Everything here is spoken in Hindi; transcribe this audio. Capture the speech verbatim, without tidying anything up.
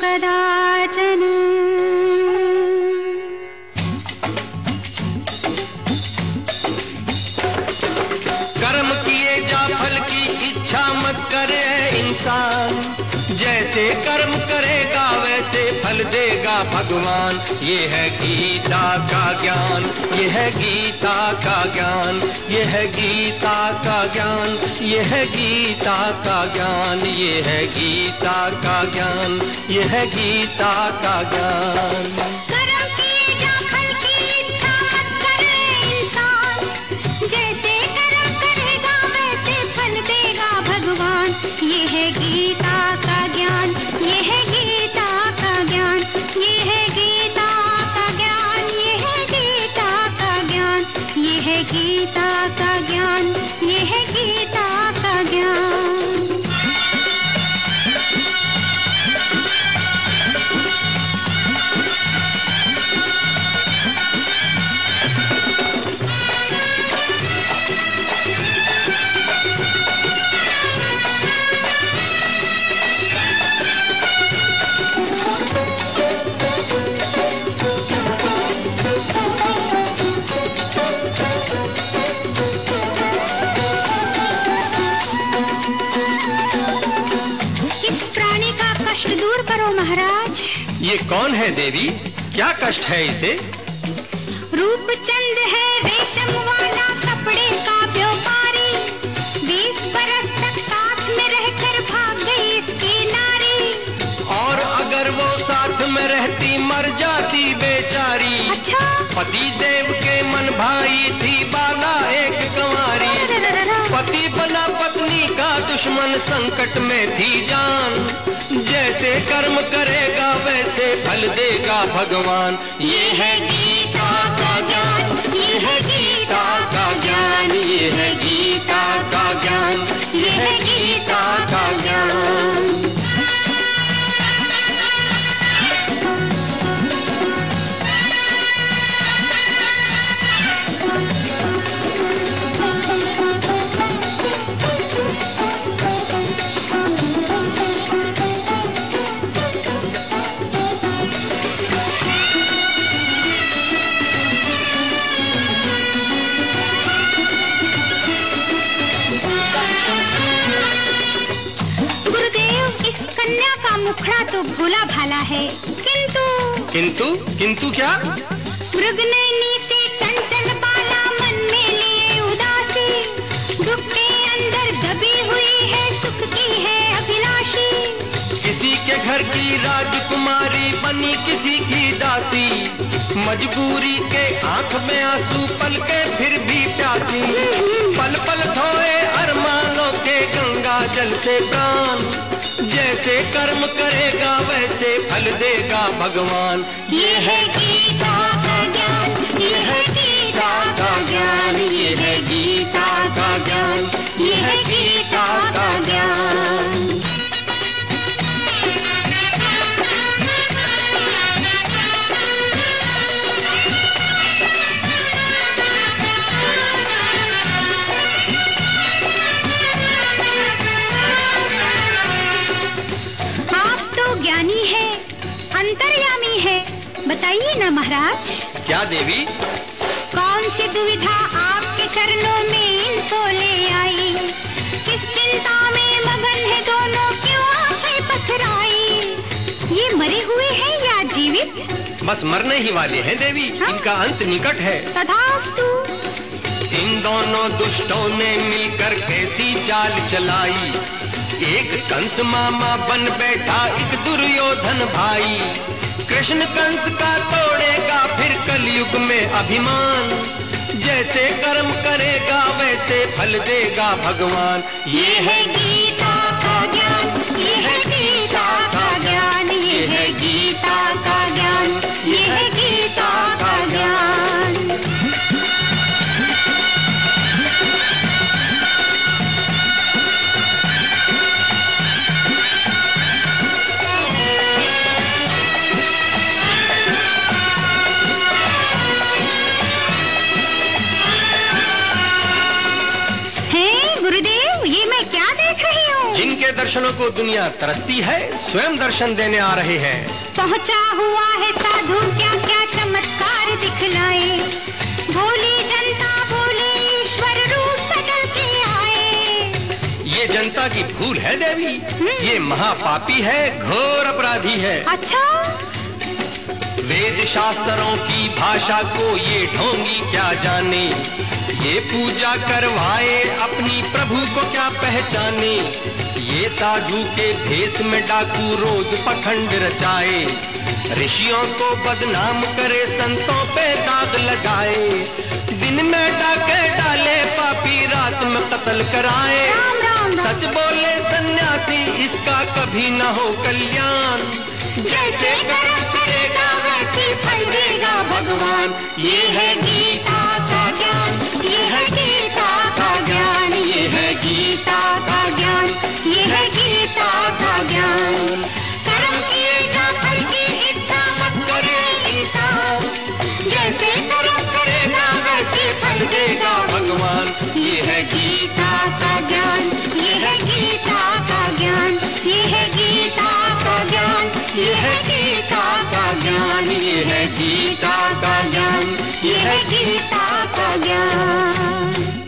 कदाचन। कर्म किए जा फल की इच्छा मत करे इंसान, जैसे कर्म करेगा वैसे फल देगा भगवान। ये है गीता का ज्ञान, ये है गीता का ज्ञान, ये है गीता का ज्ञान, ये है गीता का ज्ञान, ये है गीता का ज्ञान, ये है गीता का ज्ञान। ये है गीता का ज्ञान, ये है गीता का ज्ञान, ये है गीता का ज्ञान, ये है गीता का ज्ञान, ये है गीता का ज्ञान, ये है गीता का ज्ञान। महाराज, ये कौन है देवी? क्या कष्ट है इसे? रूपचंद है रेशम वाला कपड़े का व्यापारी, बीस बरस तक साथ में रहकर भाग गई इसकी नारी। और अगर वो साथ में रहती मर जाती बेचारी। अच्छा? पति देव के मन भाई थी बाला एक कंवारी, पति बना पत्नी का दुश्मन संकट में थी जान। जैसे कर्म करेगा वैसे फल देगा भगवान। ये है गीता का ज्ञान, ये है गीता का ज्ञान, ये है गीता का ज्ञान, ये है गीता का ज्ञान। मुखड़ा तो भोला भाला है, किंतु किंतु किंतु क्या? मृगनयनी से चंचल बाला मन में लिए उदासी, दुख के अंदर दबी हुई है सुख की है अभिलाषी। किसी के घर की राजकुमारी बनी किसी की दासी, मजबूरी के आंख में आंसू पल के फिर भी प्यासी। पल पल धोए अरमानों के गंगा जल से प्राण, जैसे कर्म करेगा वैसे फल देगा भगवान। ये है गीता का ज्ञान, ये है गीता का ज्ञान, ये है गीता का ज्ञान, ये है गीता का ज्ञान। अंतर्यामी है, बताइए ना महाराज। क्या देवी? कौन सी दुविधा आपके चरणों में इनको ले आई, किस चिंता में मगन है दोनों, क्यों आंखें पथराई। ये मरे हुए हैं या जीवित? बस मरने ही वाले हैं देवी। हाँ? इनका अंत निकट है। तथास्तु। इन दोनों दुष्टों ने मिलकर कैसी चाल चलाई, एक कंस मामा बन बैठा एक दुर्योधन भाई। कृष्ण कंस का तोड़ेगा फिर कलयुग में अभिमान, जैसे कर्म करेगा वैसे फल देगा भगवान। ये है गीता का ज्ञान, ये है गीता का ज्ञान, ये है गीता का ज्ञान, ये है गीता का ज्ञान। दर्शनों को दुनिया तरसती है, स्वयं दर्शन देने आ रहे हैं। पहुंचा हुआ है साधु, क्या क्या चमत्कार दिखलाए। भोली जनता बोले ईश्वर रूप बदल के आए। ये जनता की भूल है देवी, ये महापापी है, घोर अपराधी है। अच्छा? वेद शास्त्रों की भाषा को ये ढोंगी क्या जाने, ये पूजा करवाए अपनी प्रभु को क्या पहचाने। ये साधु के भेष में डाकू रोज पखंड रचाए, ऋषियों को बदनाम करे, संतों पे दाग लगाए। दिन में डाके डाले पापी, रात में कत्ल कराए। राम राम राम। सच बोले सन्यासी, इसका कभी न हो कल्याण। जैसे कर्म करेगा वैसे फल देगा भगवान। ये है गीता का ज्ञान, ये है गीता का ज्ञान, ये है गीता का ज्ञान, ये है गीता का ज्ञान। कर्म किएगा फल की इच्छा मत करे इंसान, जैसे कर्म करेगा वैसे फल देगा भगवान। ये है गीता का ज्ञान, ये है गीता का ज्ञान, ये है गीता का ज्ञान, ये है गीता का ज्ञान, ये है गीता का ज्ञान, ये है गीता का ज्ञान।